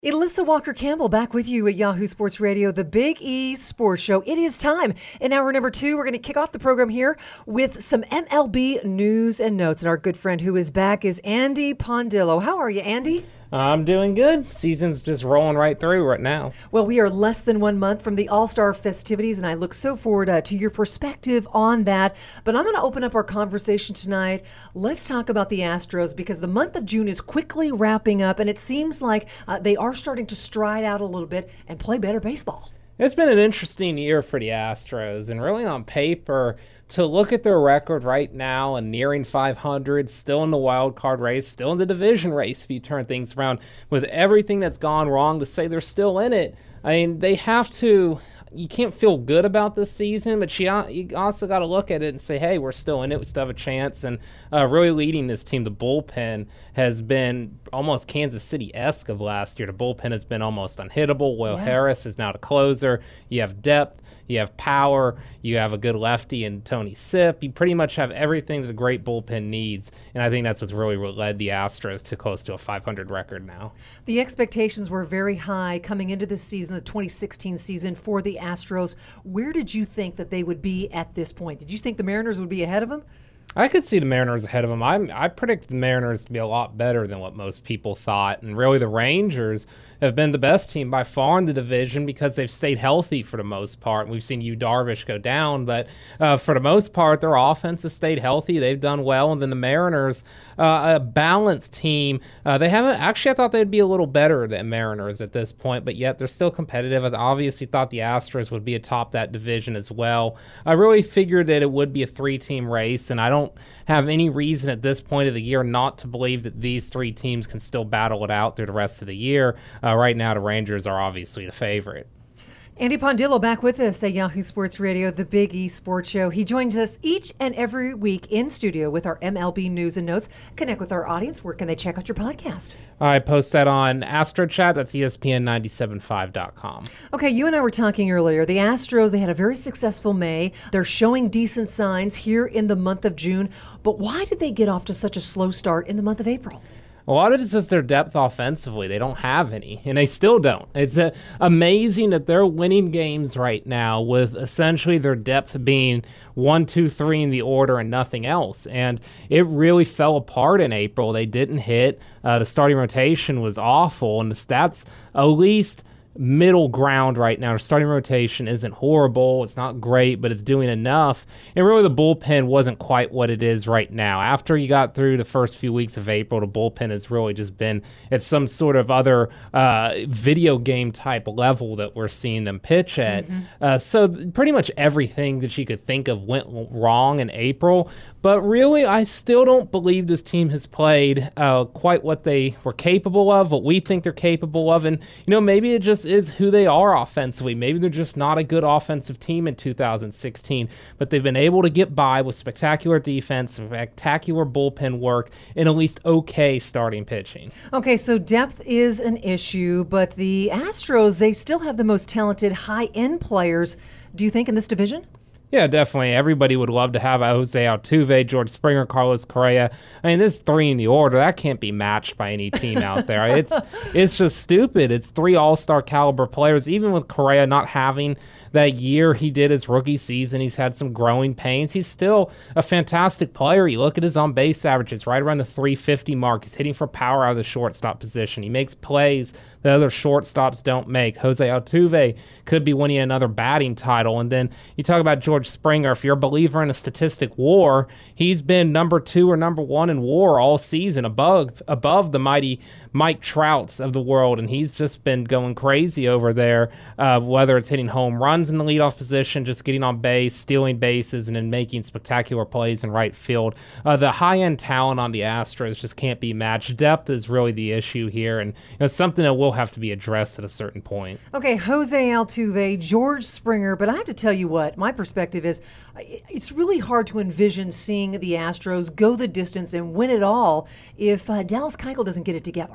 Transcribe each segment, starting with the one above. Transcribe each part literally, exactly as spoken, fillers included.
Elissa Walker-Campbell back with you at Yahoo Sports Radio, the Big E Sports Show. It is time. In hour number two, we're going to kick off the program here with some M L B news and notes. And our good friend who is back is Andy Pondillo. How are you, Andy? I'm doing good. Season's just rolling right through right now. Well, we are less than one month from the All-Star festivities, and I look so forward uh, to your perspective on that. But I'm going to open up our conversation tonight. Let's talk about the Astros, because the month of June is quickly wrapping up, and it seems like uh, they are starting to stride out a little bit and play better baseball. It's been an interesting year for the Astros, and really on paper, to look at their record right now and nearing five hundred, still in the wild card race, still in the division race if you turn things around, with everything that's gone wrong, to say they're still in it. I mean, they have to, you can't feel good about this season, but you, you also got to look at it and say, hey, we're still in it, we still have a chance. And uh, really leading this team, the bullpen has been almost Kansas City-esque of last year. The bullpen has been almost unhittable. Will yeah. Harris is now the closer. You have depth, you have power, you have a good lefty in Tony Sipp. You pretty much have everything that a great bullpen needs, and I think that's what's really what led the Astros to close to a five hundred record now. The expectations were very high coming into this season, the twenty sixteen season, for the Astros. Where did you think that they would be at this point? Did you think the Mariners would be ahead of them? I could see the Mariners ahead of them. I I predicted the Mariners to be a lot better than what most people thought. And really the Rangers have been the best team by far in the division because they've stayed healthy for the most part. We've seen Yu Darvish go down, but uh, for the most part, their offense has stayed healthy. They've done well. And then the Mariners, uh, a balanced team. Uh, they haven't, actually I thought they'd be a little better than Mariners at this point, but yet they're still competitive. I obviously thought the Astros would be atop that division as well. I really figured that it would be a three-team race, and I don't have any reason at this point of the year not to believe that these three teams can still battle it out through the rest of the year. Uh, right now, the Rangers are obviously the favorite. Andy Pondillo back with us at Yahoo Sports Radio, the Big E Sports Show. He joins us each and every week in studio with our M L B news and notes. Connect with our audience. Where can they check out your podcast? I post that on AstroChat. That's E S P N nine seven five dot com. Okay, you and I were talking earlier. The Astros, they had a very successful May. They're showing decent signs here in the month of June. But why did they get off to such a slow start in the month of April? A lot of it's just their depth offensively. They don't have any, and they still don't. It's uh, amazing that they're winning games right now with essentially their depth being one, two, three in the order and nothing else. And it really fell apart in April. They didn't hit. Uh, the starting rotation was awful, and the stats, at least middle ground right now. Our starting rotation isn't horrible. It's not great, but it's doing enough. And really, the bullpen wasn't quite what it is right now. After you got through the first few weeks of April, the bullpen has really just been at some sort of other uh, video game type level that we're seeing them pitch at. Mm-hmm. Uh, so pretty much everything that you could think of went wrong in April. But really, I still don't believe this team has played uh, quite what they were capable of, what we think they're capable of. And, you know, maybe it just is who they are offensively. Maybe they're just not a good offensive team in two thousand sixteen. But they've been able to get by with spectacular defense, spectacular bullpen work, and at least okay starting pitching. Okay, so depth is an issue, but the Astros, they still have the most talented high-end players, do you think, in this division? Yeah, definitely. Everybody would love to have Jose Altuve, George Springer, Carlos Correa. I mean, this three in the order, that can't be matched by any team out there. It's it's just stupid. It's three all-star caliber players. Even with Correa not having that year he did his rookie season, he's had some growing pains. He's still a fantastic player. You look at his on-base averages, right around the three fifty mark. He's hitting for power out of the shortstop position. He makes plays that other shortstops don't make. Jose Altuve could be winning another batting title. And then you talk about George Springer. If you're a believer in a statistic war, he's been number two or number one in war all season, above above the mighty Mike Trouts of the world, and he's just been going crazy over there, uh, whether it's hitting home runs in the leadoff position, just getting on base, stealing bases, and then making spectacular plays in right field. Uh, the high-end talent on the Astros just can't be matched. Depth is really the issue here, and you know, it's something that will have to be addressed at a certain point. Okay, Jose Altuve, George Springer, but I have to tell you what, my perspective is it's really hard to envision seeing the Astros go the distance and win it all if uh, Dallas Keuchel doesn't get it together.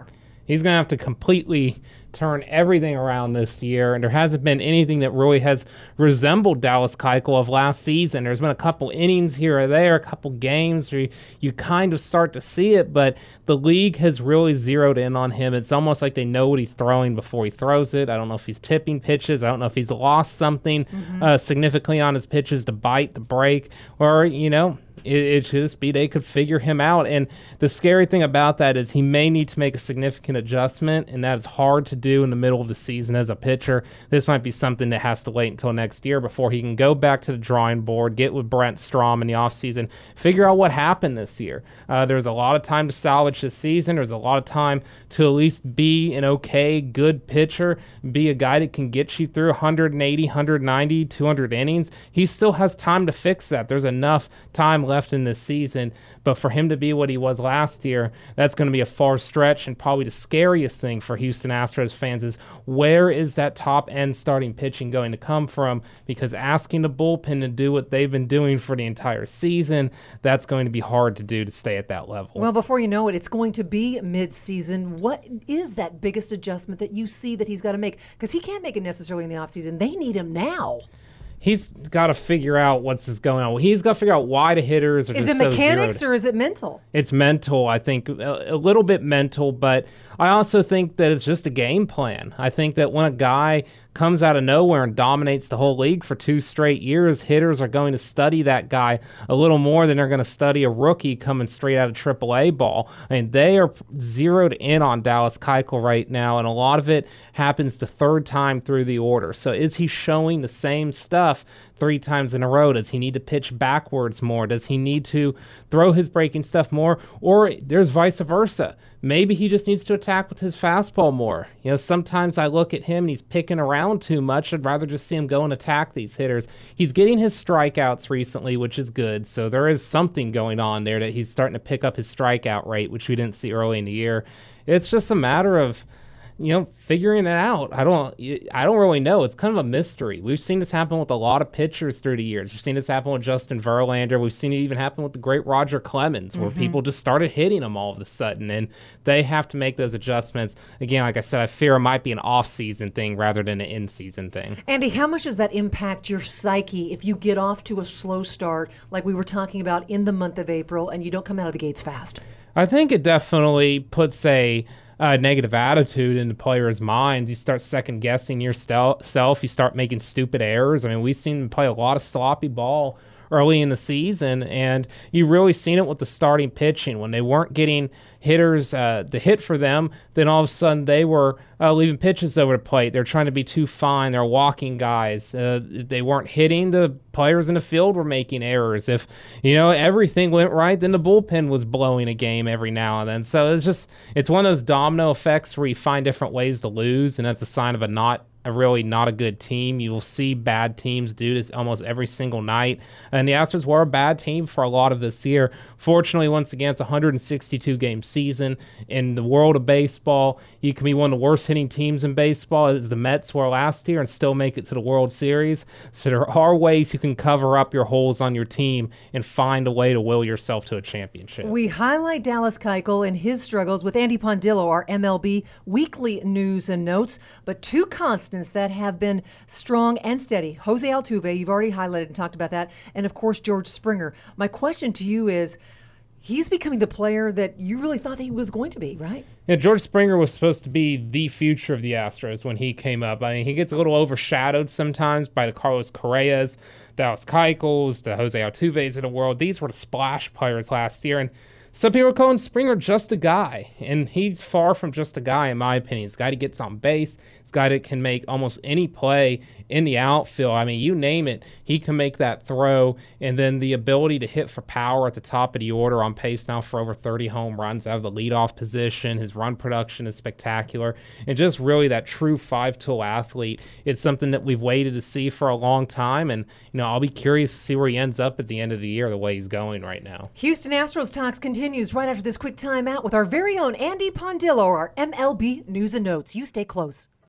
He's going to have to completely turn everything around this year, and there hasn't been anything that really has resembled Dallas Keuchel of last season. There's been a couple innings here or there, a couple games where you, you kind of start to see it, but the league has really zeroed in on him. It's almost like they know what he's throwing before he throws it. I don't know if he's tipping pitches. I don't know if he's lost something mm-hmm. uh, significantly on his pitches to bite, to break, or, you know, it, it should just be they could figure him out. And the scary thing about that is he may need to make a significant adjustment, and that is hard to do in the middle of the season as a pitcher. This might be something that has to wait until next year before he can go back to the drawing board, get with Brent Strom in the offseason, figure out what happened this year. Uh, there's a lot of time to salvage this season. There's a lot of time to at least be an okay, good pitcher, be a guy that can get you through one eighty, one ninety, two hundred innings. He still has time to fix that. There's enough time left in this season. But for him to be what he was last year, that's going to be a far stretch, and probably the scariest thing for Houston Astros fans is where is that top-end starting pitching going to come from? Because asking the bullpen to do what they've been doing for the entire season, that's going to be hard to do to stay at that level. Well, before you know it, it's going to be mid-season. What is that biggest adjustment that you see that he's got to make? Because he can't make it necessarily in the offseason. They need him now. He's got to figure out what's going on. He's got to figure out why the hitters are is just it mechanics so zeroed. Or is it mental? It's mental, I think, a, a little bit mental, but I also think that it's just a game plan. I think that when a guy comes out of nowhere and dominates the whole league for two straight years, hitters are going to study that guy a little more than they're going to study a rookie coming straight out of triple A ball. I mean, they are zeroed in on Dallas Keuchel right now, and a lot of it happens the third time through the order. So is he showing the same stuff three times in a row? Does he need to pitch backwards more? Does he need to throw his breaking stuff more? Or there's vice versa. Maybe he just needs to attack with his fastball more. You know, sometimes I look at him and he's picking around too much. I'd rather just see him go and attack these hitters. He's getting his strikeouts recently, which is good. So there is something going on there that he's starting to pick up his strikeout rate, which we didn't see early in the year. It's just a matter of, you know, figuring it out. I don't I don't really know. It's kind of a mystery. We've seen this happen with a lot of pitchers through the years. We've seen this happen with Justin Verlander. We've seen it even happen with the great Roger Clemens, where mm-hmm. people just started hitting him all of a sudden, and they have to make those adjustments. Again, like I said, I fear it might be an off-season thing rather than an in-season thing. Andy, how much does that impact your psyche if you get off to a slow start like we were talking about in the month of April and you don't come out of the gates fast? I think it definitely puts a Uh, negative attitude into players' minds. You start second guessing yourself. You start making stupid errors. I mean, we've seen him play a lot of sloppy ball early in the season, and you really seen it with the starting pitching. When they weren't getting hitters uh, to hit for them, then all of a sudden they were uh, leaving pitches over the plate. They're trying to be too fine. They're walking guys. Uh, they weren't hitting. The players in the field were making errors. If, you know, everything went right, then the bullpen was blowing a game every now and then. So it's just, it's one of those domino effects where you find different ways to lose, and that's a sign of a not a really not a good team. You will see bad teams do this almost every single night. And the Astros were a bad team for a lot of this year. Fortunately, once again, it's a one hundred sixty-two game season. In the world of baseball, you can be one of the worst hitting teams in baseball, as the Mets were last year, and still make it to the World Series. So there are ways you can cover up your holes on your team and find a way to will yourself to a championship. We highlight Dallas Keuchel and his struggles with Andy Pondillo, our M L B weekly news and notes, but two constants that have been strong and steady. Jose Altuve, you've already highlighted and talked about that, and of course George Springer. My question to you is, he's becoming the player that you really thought that he was going to be, right? Yeah, George Springer was supposed to be the future of the Astros when he came up. I mean, he gets a little overshadowed sometimes by the Carlos Correas, Dallas Keuchels, the Jose Altuves of the world. These were the splash players last year, and some people are calling Springer just a guy, and he's far from just a guy, in my opinion. He's a guy that gets on base. He's a guy that can make almost any play in the outfield. I mean, you name it, he can make that throw. And then the ability to hit for power at the top of the order, on pace now for over thirty home runs out of the leadoff position. His run production is spectacular. And just really that true five-tool athlete. It's something that we've waited to see for a long time. And, you know, I'll be curious to see where he ends up at the end of the year, the way he's going right now. Houston Astros talks continues right after this quick timeout with our very own Andy Pondillo, our M L B News and Notes. You stay close.